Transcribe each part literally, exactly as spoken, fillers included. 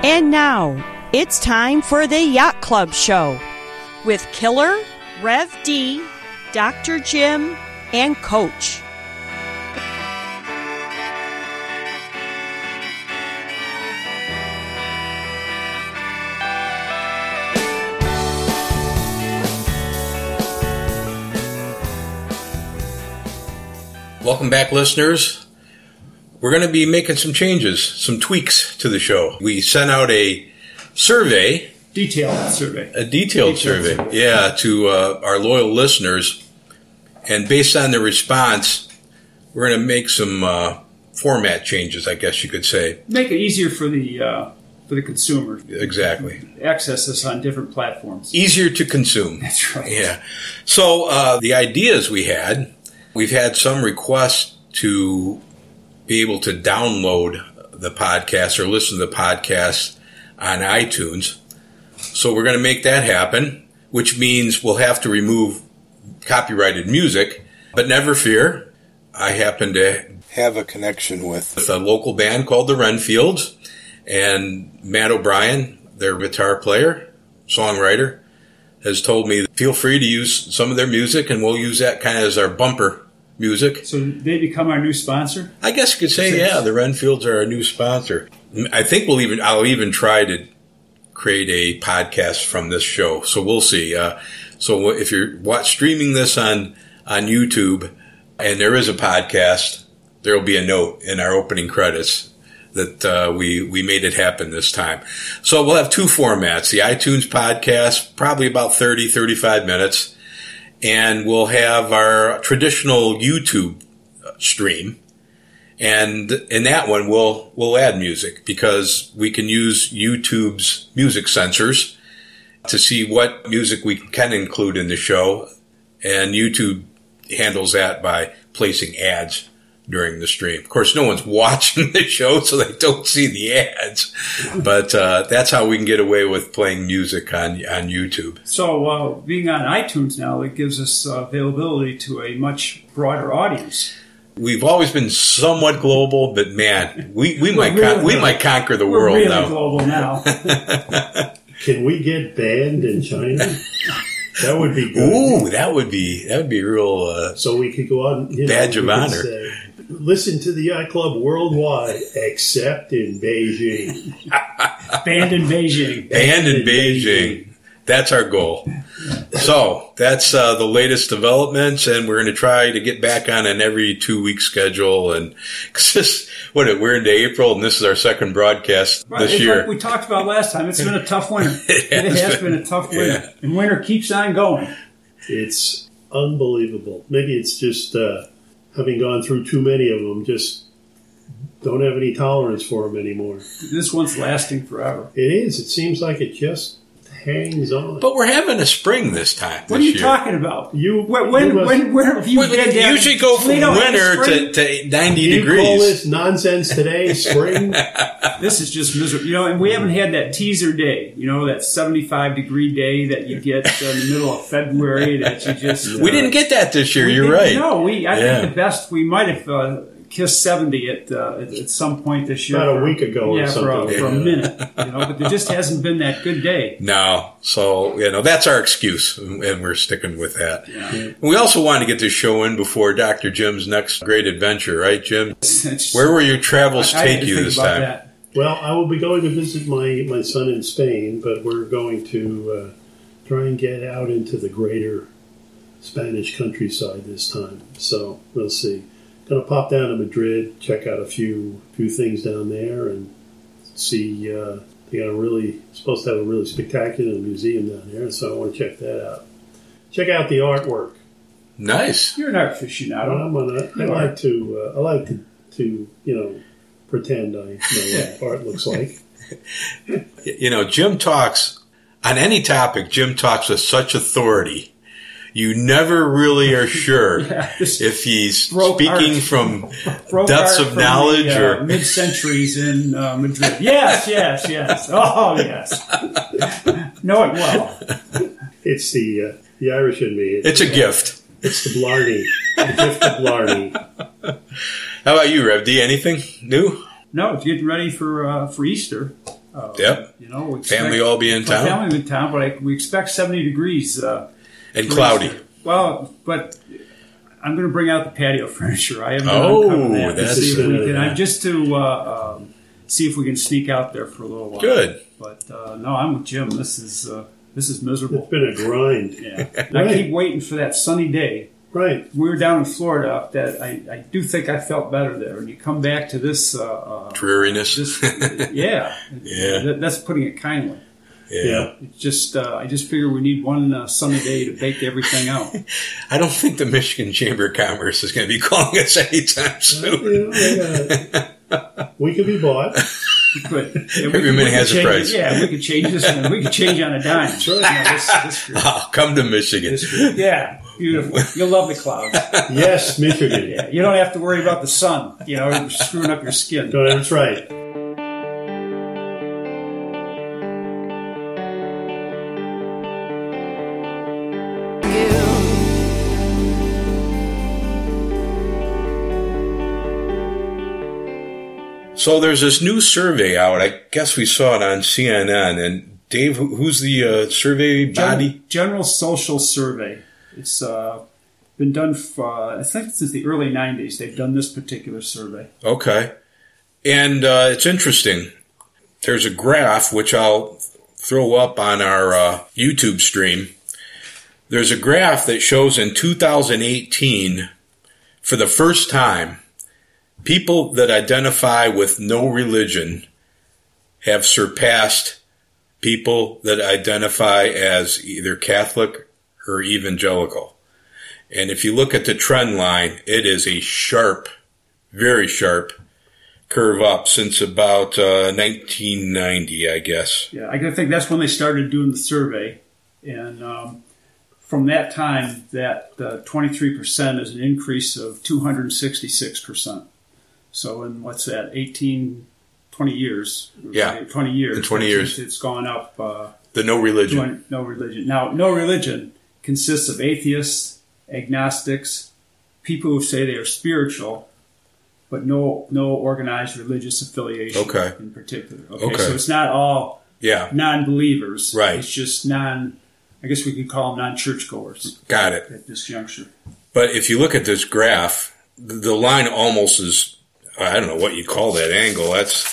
And now, it's time for the Yacht Club Show with Killer, Rev D, Doctor Jim, and Coach. Welcome back, listeners. We're going to be making some changes, some tweaks to the show. We sent out a survey. Detailed survey. A detailed, detailed survey, survey, yeah, to uh, our loyal listeners. And based on the response, we're going to make some uh, format changes, I guess you could say. Make it easier for the uh, for the consumer. Exactly. Access this on different platforms. Easier to consume. That's right. Yeah. So uh, the ideas we had, we've had some requests to be able to download the podcast or listen to the podcast on iTunes. So we're going to make that happen, which means we'll have to remove copyrighted music. But never fear, I happen to have a connection with a local band called the Renfields, and Matt O'Brien, their guitar player, songwriter, has told me, feel free to use some of their music, and we'll use that kind of as our bumper music. So they become our new sponsor? I guess you could say, yeah, the Renfields are our new sponsor. I think we'll even, I'll even try to create a podcast from this show. So we'll see. Uh, so if you're watch, streaming this on, on YouTube and there is a podcast, there will be a note in our opening credits that uh, we, we made it happen this time. So we'll have two formats. The iTunes podcast, probably about thirty, thirty-five minutes. And we'll have our traditional YouTube stream. And in that one, we'll we'll add music because we can use YouTube's music sensors to see what music we can include in the show. And YouTube handles that by placing ads during the stream. Of course, no one's watching the show, so they don't see the ads. But uh, that's how we can get away with playing music on on YouTube. So uh, being on iTunes now, it gives us uh, availability to a much broader audience. We've always been somewhat global, but man, we, we might really, con- we might conquer the we're world really now. Global now. Can we get banned in China? That would be good. Ooh, that would be that would be real. Uh, so we could go on. You know, badge of honor. Say, listen to the Yacht Club worldwide, except in Beijing. Banned in Beijing. Banned in Beijing. That's our goal. So that's uh, the latest developments, and we're going to try to get back on an every two week schedule. And cause this, what we're into April, and this is our second broadcast right, this year. Like we talked about last time. It's been a tough winter. it has, it has been, been a tough winter, yeah. And winter keeps on going. It's unbelievable. Maybe it's just uh, having gone through too many of them. Just don't have any tolerance for them anymore. This one's lasting forever. It is. It seems like it just hangs on. But we're having a spring this time. What this are you year. talking about? You when when you must, when, when have you well, been you usually go from winter to, to ninety you degrees. You call this nonsense today, spring? This is just miserable. You know, and we haven't had that teaser day. You know, that seventy-five degree day that you get in the middle of February. That you just uh, we didn't get that this year. You're right. No, we. I yeah. think the best we might have. Uh, kissed seventy at, uh, at at some point this year. About a week ago yeah, or something. For a, for a minute. You know, but there just hasn't been that good day. No. So, you know, that's our excuse, and we're sticking with that. Yeah. We also want to get this show in before Doctor Jim's next great adventure, right, Jim? Where will your travels I, take I you this time? That. Well, I will be going to visit my, my son in Spain, but we're going to uh, try and get out into the greater Spanish countryside this time. So, we'll see. Going to pop down to Madrid, check out a few few things down there, and see. Uh, they got a really supposed to have a really spectacular museum down there, so I want to check that out. Check out the artwork. Nice. You're an art aficionado. Well, I'm gonna, I you like to. Uh, I like to, to you know pretend I know what art looks like. You know, Jim talks on any topic. Jim talks with such authority. You never really are sure yeah, if he's speaking art. from broke depths art of from knowledge the, uh, or mid-centuries in uh, Madrid. Yes, yes, yes. Oh, yes. Know it well. It's the uh, the Irish in me. It's, it's a gift. It's the Blarney. The gift of Blarney. How about you, Rev D? Anything new? No, it's getting ready for uh, for Easter. Uh, Yep. You know, we expect, Family all be in town. Family in town, but I, we expect seventy degrees. Uh, And cloudy. Well, but I'm going to bring out the patio furniture. I haven't Oh, uncovered that to that's see if we good. can. I'm just to uh, um, see if we can sneak out there for a little while. Good. But uh, no, I'm with Jim. This is uh, this is miserable. It's been a grind. Yeah, and Right. I keep waiting for that sunny day. Right. We were down in Florida. That I, I do think I felt better there. And you come back to this, uh, uh, Dreariness. this yeah, Yeah. That, that's putting it kindly. Yeah. Yeah. It's just uh, I just figure we need one uh, sunny day to bake everything out. I don't think the Michigan Chamber of Commerce is going to be calling us anytime soon. You know, they got- we could be bought. We could. Yeah, we Every could- minute we could has a change price. it. Yeah, we could change this one. We could change on a dime. That's right. You know, this, this group. Oh, come to Michigan. This group. Yeah, beautiful. You'll love the clouds. Yes, Michigan. Yeah, you don't have to worry about the sun. You know, screwing up your skin. No, that's right. So there's this new survey out. I guess we saw it on C N N. And Dave, who- who's the uh, survey body? Gen- General Social Survey. It's uh, been done, for, uh, I think, since the early nineties. They've done this particular survey. Okay. And uh, it's interesting. There's a graph, which I'll throw up on our uh, YouTube stream. There's a graph that shows in two thousand eighteen, for the first time, people that identify with no religion have surpassed people that identify as either Catholic or evangelical. And if you look at the trend line, it is a sharp, very sharp curve up since about uh, nineteen ninety, I guess. Yeah, I think that's when they started doing the survey. And um, from that time, that uh, twenty-three percent is an increase of two hundred sixty-six percent. So in, what's that, eighteen, twenty years? Yeah. twenty years. In twenty years. It's gone up. Uh, The no religion. No religion. Now, no religion consists of atheists, agnostics, people who say they are spiritual, but no no organized religious affiliation Okay. in particular. Okay, Okay. so it's not all Yeah, non-believers. Right. It's just non, I guess we could call them non-churchgoers got it. at this juncture. But if you look at this graph, th- the line almost is, I don't know what you call that angle. That's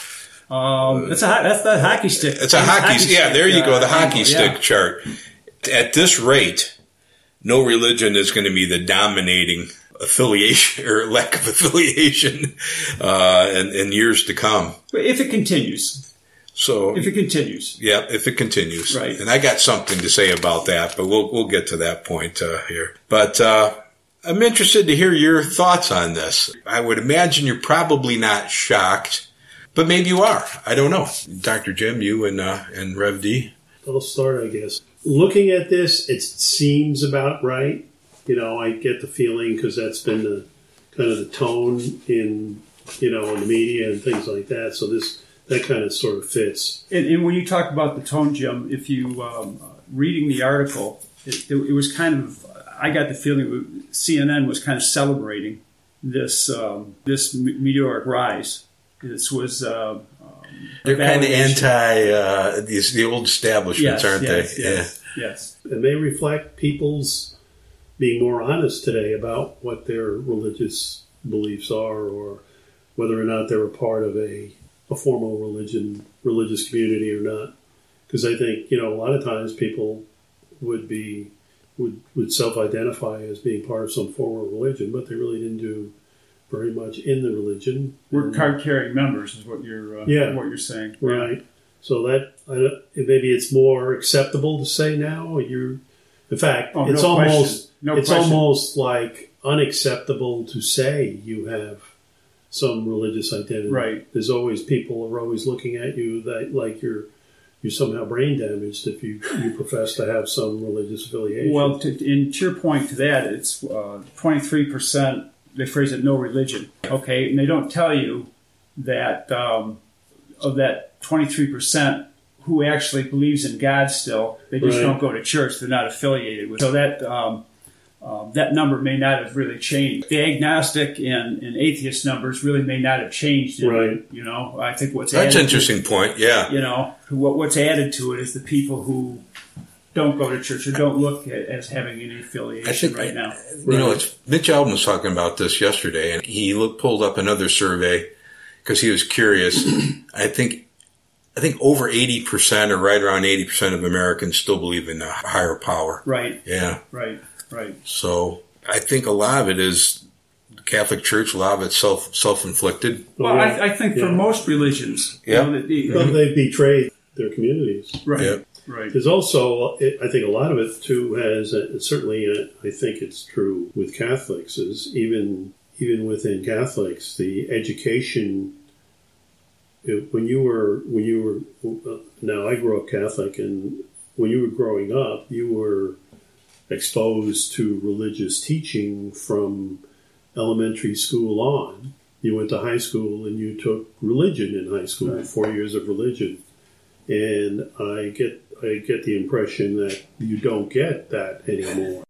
Um, that's a ho- that's the hockey stick. it's a hockey, yeah, stick, there you go, uh, the hockey angle, stick yeah. chart. At this rate, no religion is going to be the dominating affiliation or lack of affiliation uh, in, in years to come. But if it continues, So if it continues, yeah, if it continues, Right. And I got something to say about that, but we'll we'll get to that point uh, here. But uh, I'm interested to hear your thoughts on this. I would imagine you're probably not shocked, but maybe you are. I don't know, Doctor Jim, you and uh, and Rev D. I'll start, I guess. Looking at this, it seems about right. You know, I get the feeling because that's been the kind of the tone in, you know, in the media and things like that. So this, that kind of sort of fits. And, and when you talk about the tone, Jim, if you um, reading the article, it, it was kind of, I got the feeling C N N was kind of celebrating this um, this meteoric rise. This was uh, um, They're kind of evaluation. anti uh, these the old establishments, yes, aren't yes, they? Yes, yes. It may reflect people's being more honest today about what their religious beliefs are, or whether or not they're a part of a, a formal religion, religious community or not. Because I think, you know, a lot of times people would be would would self-identify as being part of some form of religion, but they really didn't do very much in the religion. We're And- card-carrying members, is what you're uh, Yeah. what you're saying, Right. So that I don't, maybe it's more acceptable to say now. You, in fact, Oh, it's no almost question. No it's question. almost like unacceptable to say you have some religious identity. Right. There's always people are always looking at you that like you're you're somehow brain damaged if you you profess to have some religious affiliation. Well, to, in to your point to that, it's uh, twenty-three percent. They phrase it no religion. Okay, and they don't tell you that um, of that twenty-three percent who actually believes in God still. They just Right. don't go to church. They're not affiliated with. So that um, uh, that number may not have really changed. The agnostic and, and atheist numbers really may not have changed. Right. You know, I think what's That's an added interesting to, point, yeah. You know, what what's added to it is the people who don't go to church or don't look at, as having any affiliation I think, right now. You know, it's, Mitch Albom was talking about this yesterday, and he looked, pulled up another survey because he was curious. I think I think over eighty percent or right around eighty percent of Americans still believe in a higher power. Right. Yeah. Right. Right. So I think a lot of it is the Catholic Church, a lot of it's self, self-inflicted. Well, yeah. I, I think yeah. for most religions, Yeah. you know, the, the, Well, they've betrayed their communities. right. Yeah. Right. There's also, I think a lot of it too has, uh, certainly uh, I think it's true with Catholics, is even even within Catholics, the education, it, when you were, when you were, uh, now I grew up Catholic, and when you were growing up, you were exposed to religious teaching from elementary school on. You went to high school and you took religion in high school, Right. four years of religion. And I get I get the impression that you don't get that anymore.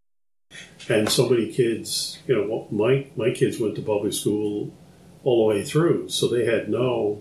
And so many kids, you know, my my kids went to public school all the way through, so they had no,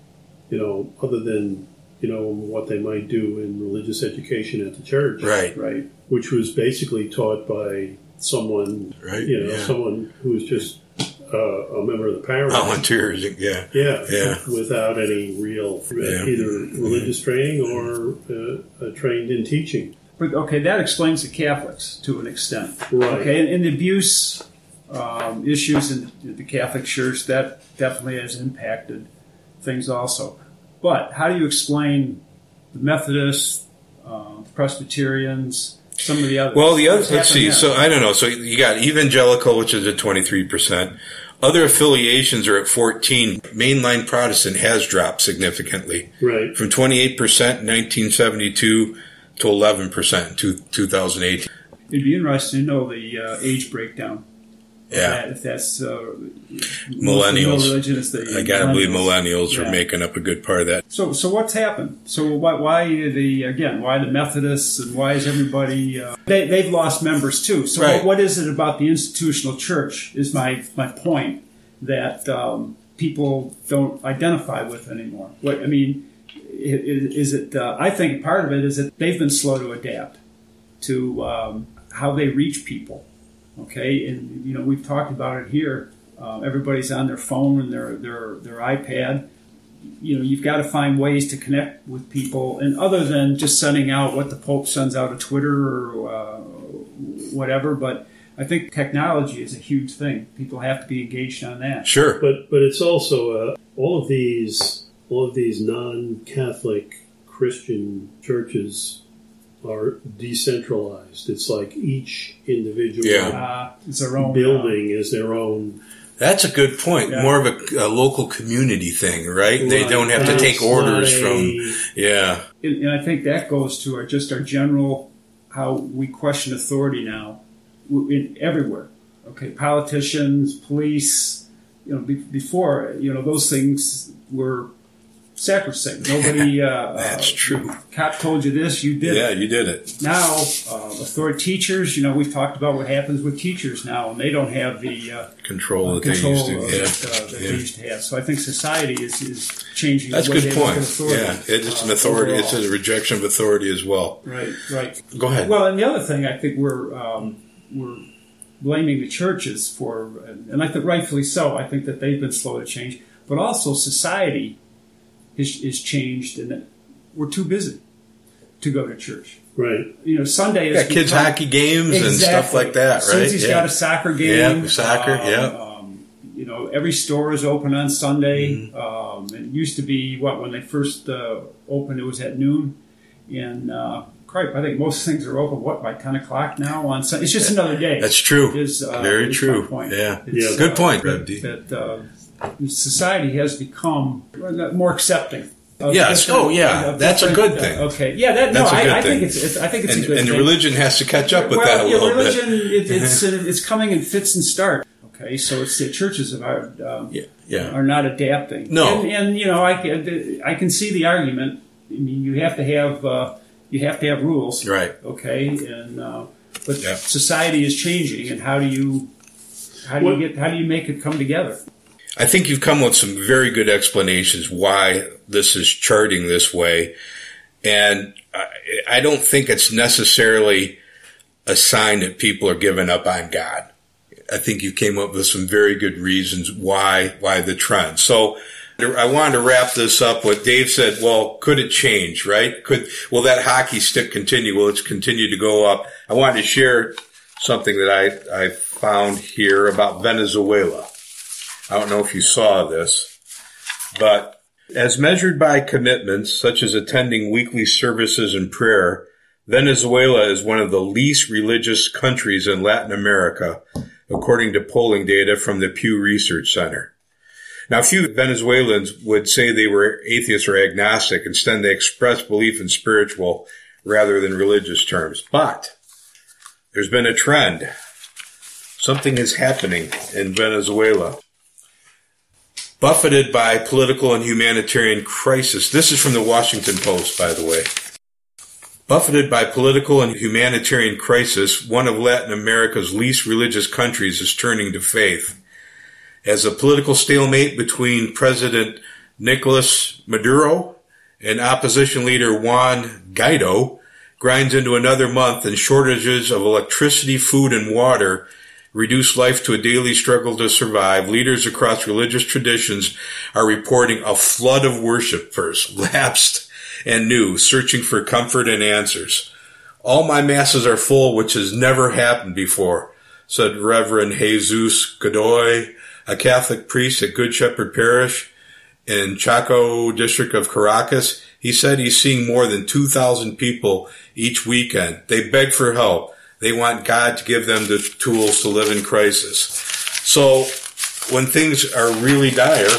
you know, other than, you know, what they might do in religious education at the church, Right. Right. which was basically taught by someone, Right. you know, Yeah. someone who was just uh, a member of the parents. Volunteers, yeah. Yeah, Yeah. without any real uh, Yeah. either religious training or uh, uh, trained in teaching. But okay, that explains the Catholics to an extent. Right. Okay, and, and the abuse um, issues in the Catholic Church, that definitely has impacted things also. But how do you explain the Methodists, uh, Presbyterians, some of the others? Well, the other, What's let's see. happened So there? I don't know. So you got evangelical, which is at twenty-three percent. Other affiliations are at fourteen. Mainline Protestant has dropped significantly Right. from twenty-eight percent in nineteen seventy-two to eleven percent in two thousand eighteen. It'd be interesting to know the uh, age breakdown. Yeah. That, if that's uh, Millennials. no religion, it's the I got to believe millennials Yeah. are making up a good part of that. So, so what's happened? So, why, why the again? Why the Methodists and why is everybody? Uh, they they've lost members too. So, Right. what, what is it about the institutional church? Is my my point that um, people don't identify with anymore? What I mean is, is it? Uh, I think part of it is that they've been slow to adapt to um, how they reach people. Okay, and you know we've talked about it here. Uh, everybody's on their phone and their their their iPad. You know, you've got to find ways to connect with people, and other than just sending out what the Pope sends out of Twitter or uh, whatever. But I think technology is a huge thing. People have to be engaged on that. Sure. But but it's also uh, all of these all of these non-Catholic Christian churches are decentralized. It's like each individual Yeah. Uh, it's their own building is their own. That's a good point. Yeah. More of a, a local community thing, right? They Right. don't have to And take it's orders not from. a- Yeah. And, and I think that goes to our, just our general how we question authority now w- in, everywhere. Okay, politicians, police. You know, be, before you know those things were sacrosanct. Nobody. Uh, That's uh, true. Cop told you this, you did. Yeah, it. you did it. Now, uh, authority teachers. You know, we've talked about what happens with teachers now, and they don't have the uh, Control uh, that control they used to. uh, Yeah. that, uh, that Yeah. they used to have. So I think society is, is changing. That's a the way good they look point. at authority, Yeah, it's an uh, authority. overall. It's a rejection of authority as well. Right, right. Go ahead. Well, and the other thing I think we're um, we're blaming the churches for, and I think rightfully so. I think that they've been slow to change, but also society is, is changed, and that we're too busy to go to church. Right. You know, Sunday is Got kids' become- hockey games and stuff Exactly. like that, right? Susie's Yeah. got a soccer game. Yeah, soccer, Um, yeah. Um, you know, every store is open on Sunday. Mm-hmm. Um, it used to be, what, when they first uh, opened, it was at noon. And, uh, cripe, I think most things are open, what, by ten o'clock now on Sunday? It's just another day. That's true. Is, uh, Very is true. my point. Yeah. It's, Yeah. Good uh, point, that, Rev D. that uh, society has become more accepting. of Yes. different- Oh, yeah. of That's a different- good thing. uh, okay. Yeah. That no. That's a I, good I think thing. it's, it's. I think it's And, a good and the thing. religion has to catch up with well, that a yeah, little religion, bit. It, it's it's coming in fits and starts. Okay, so it's the churches of our um, Yeah. Yeah. are not adapting. No. and, and you know I can I can see the argument. I mean, you have to have uh, you have to have rules, Right. Okay, and uh, But Yeah. society is changing, and how do you how do What- you get how do you make it come together? I think you've come with some very good explanations why this is charting this way. And I, I don't think it's necessarily a sign that people are giving up on God. I think you came up with some very good reasons why why the trend. So I wanted to wrap this up. What Dave said, well, could it change, right? Could will that hockey stick continue? Will it continue to go up? I wanted to share something that I, I found here about Venezuela. I don't know if you saw this, but as measured by commitments such as attending weekly services and prayer, Venezuela is one of the least religious countries in Latin America, according to polling data from the Pew Research Center. Now, few Venezuelans would say they were atheist or agnostic. Instead, they express belief in spiritual rather than religious terms. But there's been a trend. Something is happening in Venezuela. Buffeted by political and humanitarian crisis. This is from the Washington Post, by the way. Buffeted by political and humanitarian crisis, one of Latin America's least religious countries is turning to faith. As a political stalemate between President Nicolas Maduro and opposition leader Juan Guaido grinds into another month and shortages of electricity, food, and water reduce life to a daily struggle to survive, leaders across religious traditions are reporting a flood of worshipers, lapsed and new, searching for comfort and answers. All my masses are full, which has never happened before, said Reverend Jesus Godoy, a Catholic priest at Good Shepherd Parish in Chaco district of Caracas. He said he's seeing more than two thousand people each weekend. They beg for help. They want God to give them the tools to live in crisis. So when things are really dire,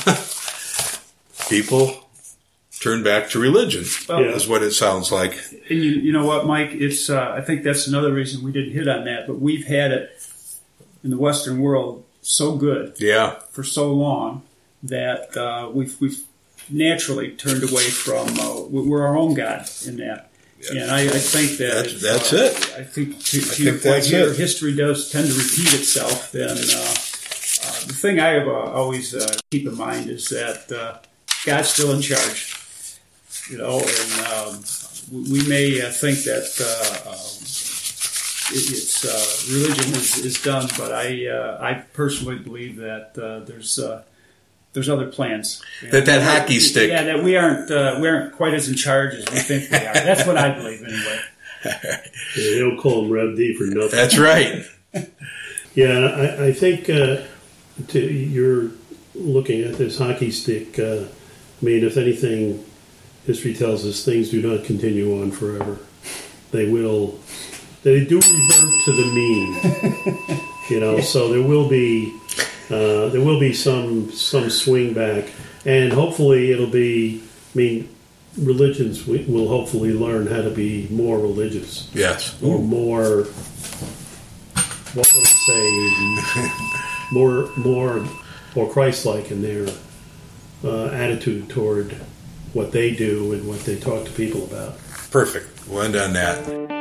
people turn back to religion, Well, is what it sounds like. And you, you know what, Mike? It's uh, I think that's another reason we didn't hit on that. But we've had it in the Western world so good Yeah. for so long that uh, we've we've naturally turned away from uh, we're our own God in that. Yeah. And I, I think that That's, if, that's uh, it. I think to, I to your think point that's here, it. history does tend to repeat itself. Then uh, uh, the thing I uh, always uh, keep in mind is that uh, God's still in charge. You know, and um, we may uh, think that uh, um, it, it's uh, religion is, is done, but I uh, I personally believe that uh, there's uh, there's other plans. That that hockey stick. Yeah, that we aren't uh, we aren't quite as in charge as we think we are. That's what I believe anyway. Yeah, they don't call him Rev D for nothing. That's right. Yeah, I, I think uh, to, you're looking at this hockey stick. Uh, I mean, if anything, history tells us things do not continue on forever. They will. They do revert to the mean. You know, so there will be uh, there will be some some swing back, and hopefully it'll be. I mean, religions will hopefully learn how to be more religious. Yes. Or more. What would I say? more, more, more Christ-like in their uh, attitude toward what they do and what they talk to people about. Perfect. We'll end on that.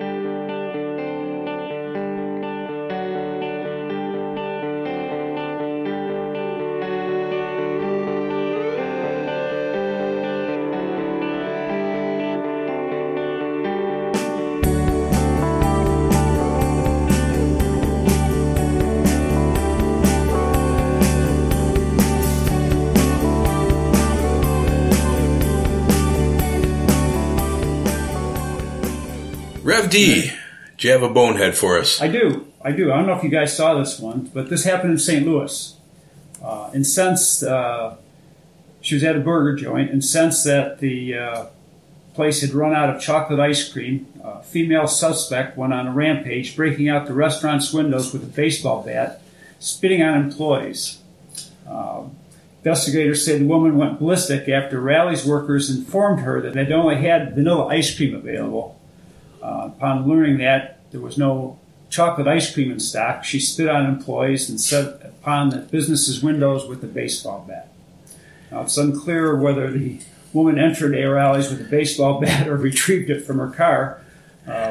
Rev D, do you have a bonehead for us? I do. I do. I don't know if you guys saw this one, but this happened in Saint Louis. Uh, incensed, uh, she was at a burger joint, incensed that the uh, place had run out of chocolate ice cream. A female suspect went on a rampage, breaking out the restaurant's windows with a baseball bat, spitting on employees. Uh, investigators said the woman went ballistic after Rally's workers informed her that they only had vanilla ice cream available. Uh, upon learning that there was no chocolate ice cream in stock, she spit on employees and set upon the business's windows with a baseball bat. Now, it's unclear whether the woman entered A. Rally's with a baseball bat or retrieved it from her car. Uh,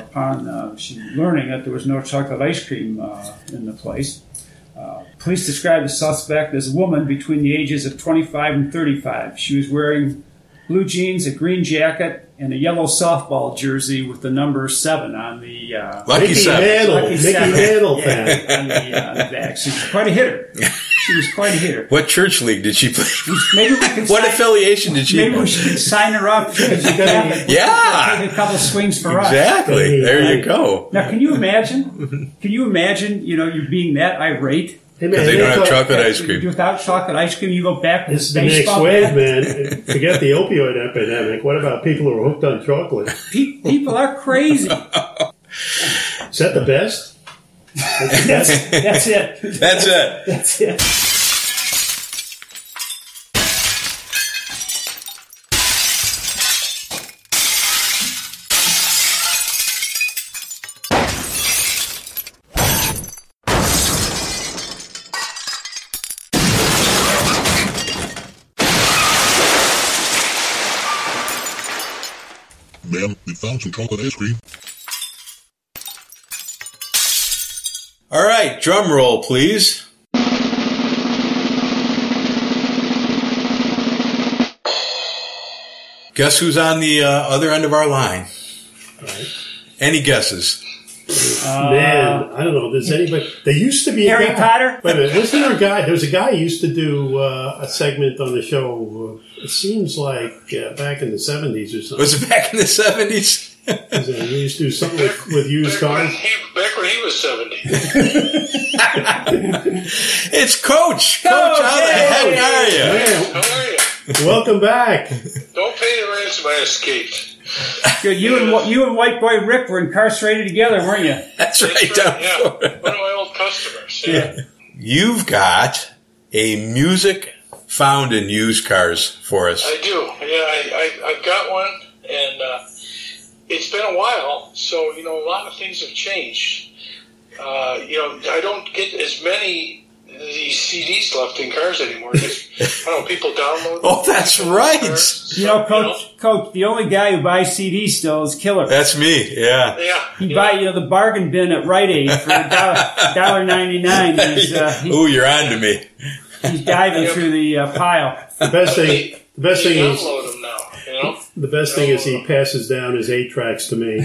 upon uh, she learning that there was no chocolate ice cream uh, in the place. Uh, police described the suspect as a woman between the ages of twenty-five and thirty-five. She was wearing blue jeans, a green jacket, and a yellow softball jersey with the number seven on the uh, Lucky Mickey seven. Mantle, Lucky Mickey seven. Mantle Yeah, fan. on the, uh, on the back. She was quite a hitter. She was quite a hitter. What church league did she play? Maybe we could What sign, affiliation did she maybe play? we should sign her up. She could have- Yeah. take a couple swings for us. Exactly. There you go. Now, can you imagine? Can you imagine? You know, you being that irate. Hey, man, Because they don't have thought- chocolate ice cream. Without chocolate ice cream, you go back to This is the the space next bump. wave, man. Forget the opioid epidemic. What about people who are hooked on chocolate? Pe- People are crazy. Is that the best? That's, that's it. That's it. That's it. Ma'am, we found some chocolate ice cream. All right, drum roll, please. Guess who's on the uh, other end of our line? Right. Any guesses? Man, I don't know. Does anybody? There used to be a Harry guy. Potter? Wait a minute. Wasn't there a guy? There was a guy who used to do uh, a segment on the show. Uh, it seems like uh, back in the seventies or something. Was it back in the seventies? He used to do something with, with used Back when, cars. he, back when he was seventy. It's Coach. Coach, how the heck are you? Man, How are you? welcome back. Don't pay the ransom. I escaped. Good. You and you and White Boy Rick were incarcerated together, weren't you? That's right, That's down right, yeah. Florida. One of my old customers. Yeah. You've got a music found in used cars for us. I do. Yeah, I, I, I've got one, and uh, it's been a while, so, you know, a lot of things have changed. Uh, you know, I don't get as many of these C Ds left in cars anymore because, I don't know, people download them. Oh, that's right. Cars, You know, so, Coach. Coach, the only guy who buys C Ds still is Killer. That's me, yeah. Yeah. He yeah. buy you know the bargain bin at Rite Aid for a dollar, dollar ninety nine. He's uh, he, Ooh, you're on to me. he's diving Yep. through the uh, pile. The best thing. The best You thing is. download them now, you know? The best thing is he passes down his eight tracks to me.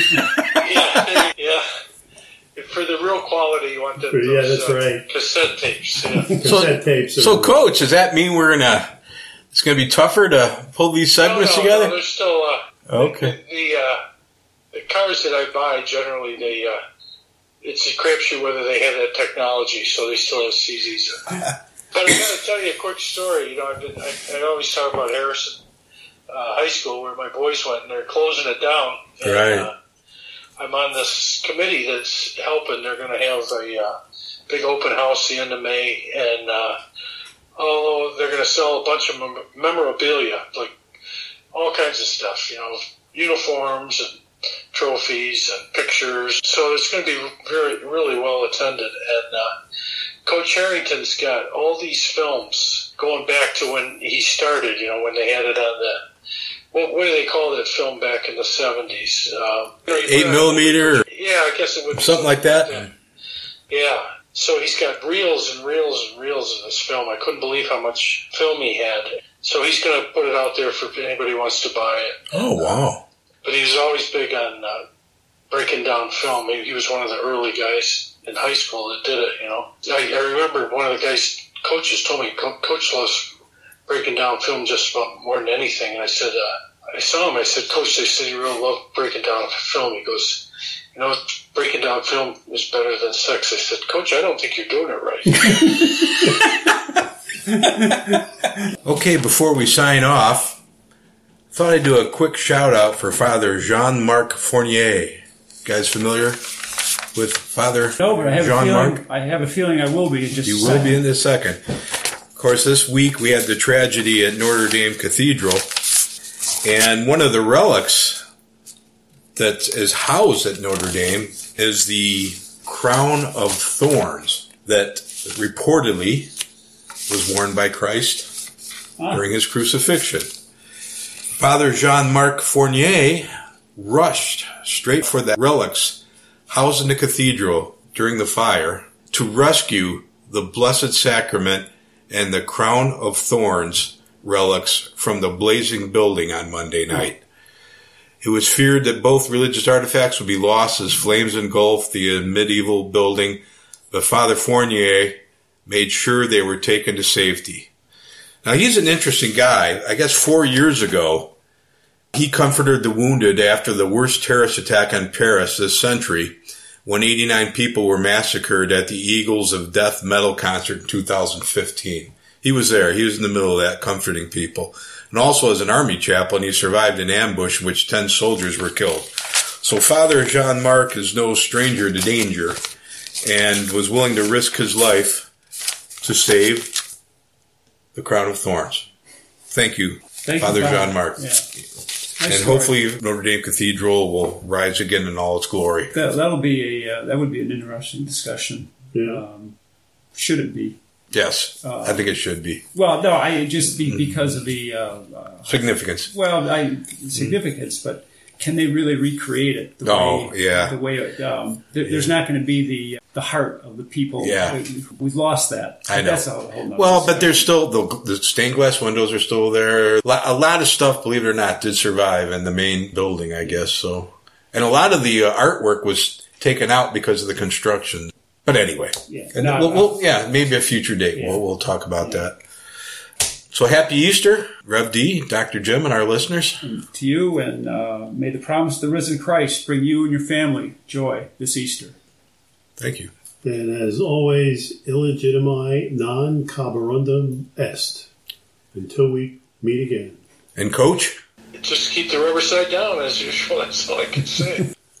Yeah, yeah. For the real quality, you want the, those, Yeah, that's uh, right. cassette tapes. Yeah. Cassette tapes. Are, So, Coach, does that mean we're gonna? It's gonna be tougher to pull these segments no, no, together? No, there's still uh, Okay. The the, uh, the cars that I buy generally they uh, it's a crapshoot whether they have that technology, so they still have C Ds. But I got to tell you a quick story. You know, I've been, I, I always talk about Harrison uh, High School where my boys went, and they're closing it down. And, Right. Uh, I'm on this committee that's helping. They're going to have a uh, big open house the end of May, and uh, oh, they're going to sell a bunch of mem- memorabilia, like all kinds of stuff, you know, uniforms and trophies and pictures. So it's going to be very, really well attended. And uh, Coach Harrington's got all these films going back to when he started, you know, when they had it on the, what, what do they call that film back in the seventies? Um, Eight millimeter, or Yeah, I guess it would be something like that. Yeah. So he's got reels and reels and reels of this film. I couldn't believe how much film he had. So he's going to put it out there for anybody who wants to buy it. Oh, wow. But he was always big on uh, breaking down film. He, he was one of the early guys in high school that did it, you know. I, I remember one of the guys, coaches told me, Co- Coach loves breaking down film just about more than anything. And I said, uh, I saw him, I said, Coach, they said you really love breaking down film. He goes, you know, breaking down film is better than sex. I said, Coach, I don't think you're doing it right. Okay, before we sign off, thought I'd do a quick shout out for Father Jean-Marc Fournier. You guys familiar with Father No, but I have a Jean-Marc? feeling I have a feeling I will be in just You a will second. be in a second. Of course, this week we had the tragedy at Notre Dame Cathedral, and one of the relics that is housed at Notre Dame is the crown of thorns that reportedly was worn by Christ Ah. during his crucifixion. Father Jean-Marc Fournier rushed straight for the relics housed in the cathedral during the fire to rescue the Blessed Sacrament and the Crown of Thorns relics from the blazing building on Monday night. It was feared that both religious artifacts would be lost as flames engulfed the medieval building, but Father Fournier made sure they were taken to safety. Now, he's an interesting guy. I guess four years ago, he comforted the wounded after the worst terrorist attack on Paris this century, when eighty-nine people were massacred at the Eagles of Death metal concert in two thousand fifteen. He was there. He was in the middle of that, comforting people. And also as an army chaplain, he survived an ambush in which ten soldiers were killed. So Father Jean-Marc is no stranger to danger and was willing to risk his life to save the Crown of Thorns. Thank you, Thank Father you, Jean-Marc. Yeah. Nice and story. hopefully Notre Dame Cathedral will rise again in all its glory. That, that'll be a uh, that would be an interesting discussion. Yeah. Um, should it be? Yes, Uh, I think it should be. Well, no, I just be because of the uh, uh, Significance. well, I significance, but can they really recreate it? The Oh, way, yeah. The way it, um, there, there's not going to be the the heart of the people. Yeah. We've lost that. I know. That's a whole nother Well, but discussion. there's still, the, the stained glass windows are still there. Lo- A lot of stuff, believe it or not, did survive in the main building, I guess. So, and a lot of the uh, artwork was taken out because of the construction. But anyway, Yeah. and No, we'll, no. we'll, yeah, maybe a future date. Yeah. We'll, we'll talk about that. So happy Easter, Rev D, Doctor Jim, and our listeners. To you, and uh, may the promise of the risen Christ bring you and your family joy this Easter. Thank you. And as always, illegitimi non caberundum est. Until we meet again. And Coach? Just keep the rubber side down as usual. That's all I can say.